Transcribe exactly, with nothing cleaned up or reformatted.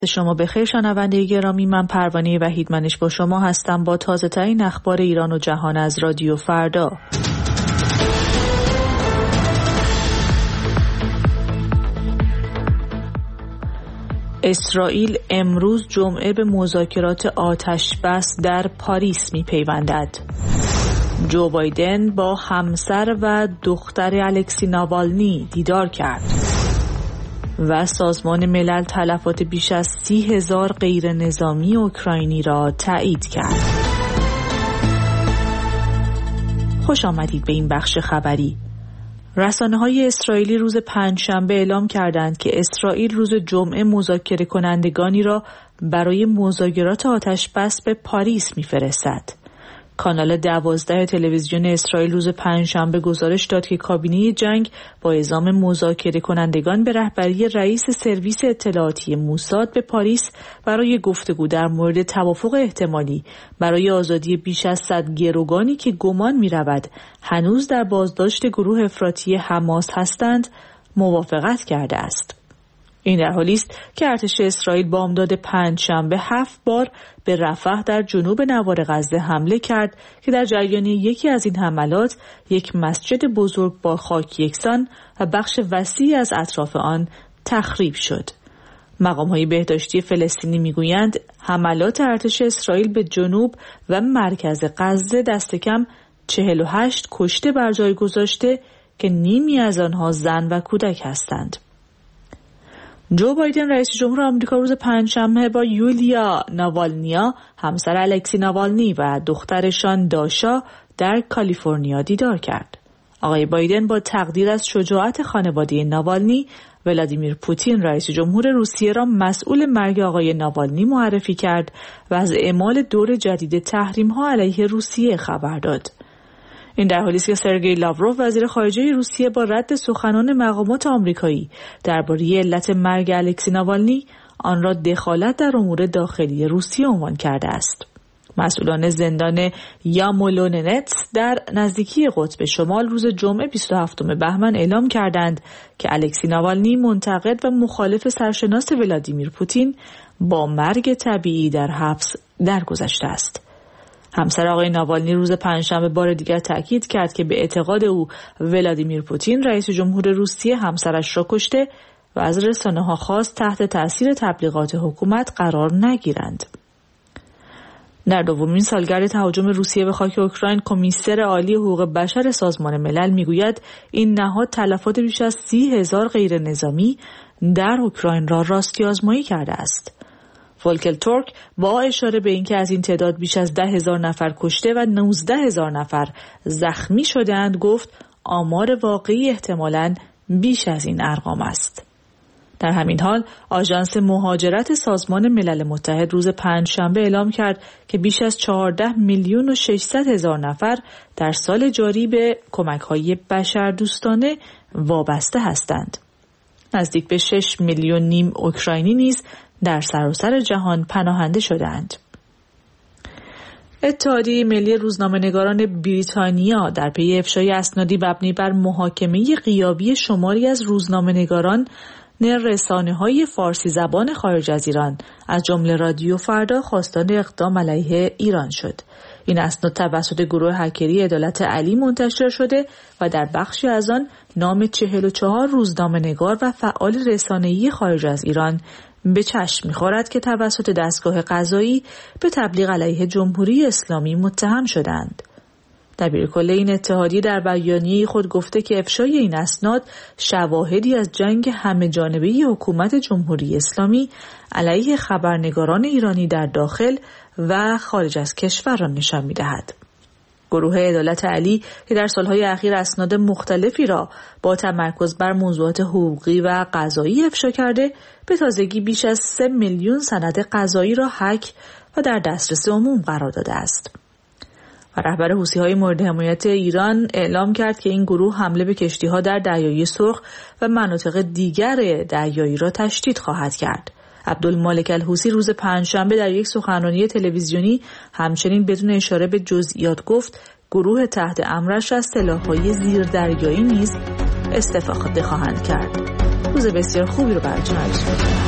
شما بخیر شنونده گرامی، من پروانه وحیدمنش با شما هستم با تازه ترین اخبار ایران و جهان از رادیو فردا. اسرائیل امروز جمعه به مذاکرات آتش بس در پاریس می‌پیوندد. جو بایدن با همسر و دختر الکسی ناوالنی دیدار کرد و سازمان ملل تلفات بیش از سی هزار غیر نظامی اوکراینی را تایید کرد. خوش آمدید به این بخش خبری. رسانه‌های اسرائیلی روز پنجشنبه اعلام کردند که اسرائیل روز جمعه مذاکره کنندگانی را برای مذاکرات آتش بس به پاریس می‌فرستد. کانال دوازده تلویزیون اسرائیل روز پنجشنبه گزارش داد که کابینه جنگ با اعزام مذاکره کنندگان به رهبری رئیس سرویس اطلاعاتی موساد به پاریس برای گفتگو در مورد توافق احتمالی برای آزادی بیش از صد گروگانی که گمان می‌رود هنوز در بازداشت گروه افراطی حماس هستند موافقت کرده است. این در حالی است که ارتش اسرائیل بامداد پنجشنبه هفت بار به رفح در جنوب نوار غزه حمله کرد که در جریان یکی از این حملات یک مسجد بزرگ با خاک یکسان و بخش وسیعی از اطراف آن تخریب شد. مقام‌های بهداشتی فلسطینی می‌گویند حملات ارتش اسرائیل به جنوب و مرکز غزه دست کم چهل و هشت کشته بر جای گذاشته که نیمی از آنها زن و کودک هستند. جو بایدن رئیس جمهور آمریکا روز پنجشنبه با یولیا ناوالنیا همسر الکسی ناوالنی و دخترشان داشا در کالیفرنیا دیدار کرد. آقای بایدن با تقدیر از شجاعت خانواده ناوالنی ولادیمیر پوتین رئیس جمهور روسیه را مسئول مرگ آقای ناوالنی معرفی کرد و از اعمال دور جدید تحریم‌ها علیه روسیه خبر داد. این در حالی است که سرگئی لاوروف وزیر خارجه روسیه با رد سخنان مقامات آمریکایی درباره علت مرگ الکسی ناوالنی آن را دخالت در امور داخلی روسیه عنوان کرده است. مسئولان زندان یامولوننتس در نزدیکی قطب شمال روز جمعه بیست و هفتم بهمن اعلام کردند که الکسی ناوالنی منتقد و مخالف سرشناس ولادیمیر پوتین با مرگ طبیعی در حبس درگذشته است. همسر آقای ناوالنی روز پنجشنبه بار دیگر تأکید کرد که به اعتقاد او ولادیمیر پوتین رئیس جمهور روسیه همسرش را کشته و از رسانه‌ها خواست تحت تأثیر تبلیغات حکومت قرار نگیرند. در دومین سالگرد تهاجم روسیه به خاک اوکراین، کمیسر عالی حقوق بشر سازمان ملل میگوید این نهاد تلفات بیش از سی هزار غیر نظامی در اوکراین را راستی آزمایی کرده است. فولکر تورک با اشاره به اینکه از این تعداد بیش از ده هزار نفر کشته و نوزده هزار نفر زخمی شدند گفت آمار واقعی احتمالاً بیش از این ارقام است. در همین حال آژانس مهاجرت سازمان ملل متحد روز پنجشنبه اعلام کرد که بیش از چهارده میلیون و ششصد هزار نفر در سال جاری به کمک‌های بشردوستانه وابسته هستند. نزدیک به شش میلیون نیم اوکراینی نیز در سراسر جهان پناهنده شدند. اتحادیه ملی روزنامه‌نگاران بریتانیا در پی افشای اسنادی مبنی بر محاکمه غیابی شماری از روزنامه‌نگاران رسانه‌های فارسی زبان خارج از ایران از جمله رادیو فردا خواستار اقدام علیه ایران شد. این اسناد توسط گروه هکری عدالت علی منتشر شده و در بخشی از آن نام چهل و چهار روزنامه‌نگار و فعال رسانه‌ای خارج از ایران به چشم می‌خورد که توسط دستگاه قضایی به تبلیغ علیه جمهوری اسلامی متهم شدند. دبیرکل این اتحادیه در بیانیه خود گفته که افشای این اسناد شواهدی از جنگ همه‌جانبه حکومت جمهوری اسلامی علیه خبرنگاران ایرانی در داخل و خارج از کشور را نشان می‌دهد. گروه عدالت علی که در سالهای اخیر اسناد مختلفی را با تمرکز بر موضوعات حقوقی و قضایی افشا کرده، به تازگی بیش از سه میلیون سند قضایی را حک و در دسترس عموم قرار داده است. و رهبر حوثی‌های مورد حمایت ایران اعلام کرد که این گروه حمله به کشتی‌ها در دریای سرخ و مناطق دیگر دریایی را تشدید خواهد کرد. عبدالمالک الحوثی روز پنجشنبه در یک سخنرانی تلویزیونی همچنین بدون اشاره به جزئیات گفت گروه تحت امرش از سلاح‌های زیردریایی نیز استفاده خواهند کرد. روز بسیار خوبی رو براتون آرزو می‌کنم.